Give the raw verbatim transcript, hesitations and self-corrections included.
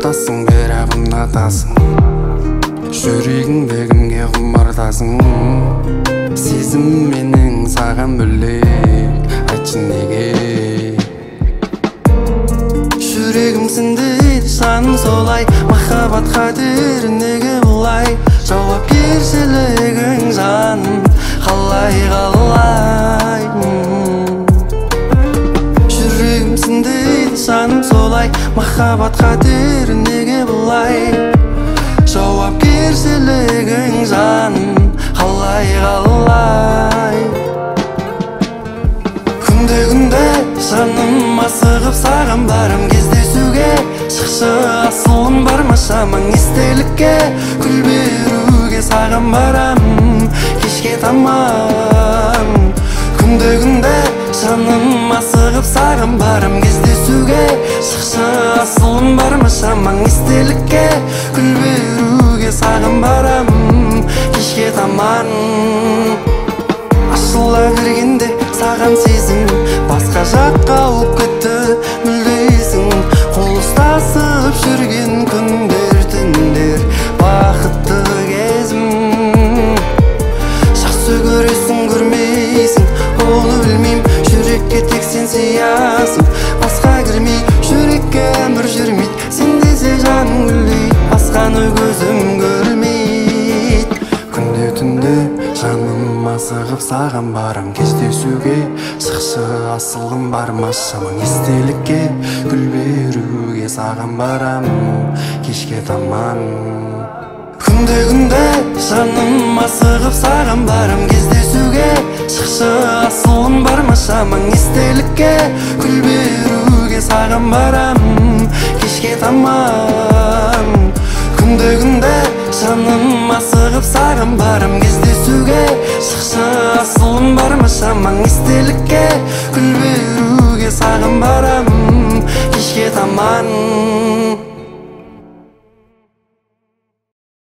Ұнатасың, бірақ ұнатасың. Жүрегіңде кімге құмартасың? Сезім менің саған бөлек, айтшы неге? Жүрегімсің дейді, жаным солай. Махаббат қадірі неге бұлай? Жауап бершілігің жаным, қалай қалай? Жүрегімсің дейді, жаным солай. Махаббат қадірі неге бұлай? Жауап бершілігің жаным, қалай қалай? Күнде-күнде жаным асығып саған барам кездесуге. Шықшы асылым бар ма шамаң естелікке? Гүл беруге саған барам кешке таман. Күнде-күнде жаным асығып саған барам кездесуге. Шықшы асылым бар ма шамаң естелікке? Гүл беруге саған барам кешке таман. Ашыла бергенде саған сезім басқа жаққа ауып кетті мүлдесің. Қол ұстасып жүрген күндер, түндер бақытты кезім. Жақсы көресің, көрмейсің, оны білмейм. Жүрекке тек сен сиясың, басқа кірмей. Жүрекке өмір жүрмейді, сен десе жаның гүлдейді, басқаны көзім көрмейді. Күнде-түнде жаным асығып саған барам кездесуге. Шықшы асылым бар ма шамаң естелікке? Гүл беруге саған барам кешке таман. Күнде-күнде жаным асығып саған барам кездесуге. Шықшы асылым бар ма шамаң естелікке? Гүл беруге саған барам кешке таман. Күнде-күнде жаным асығып саған барам кездесуге. Шықшы асылым бар ма шамаң естелікке? Гүл беруге саған барам кешке таман.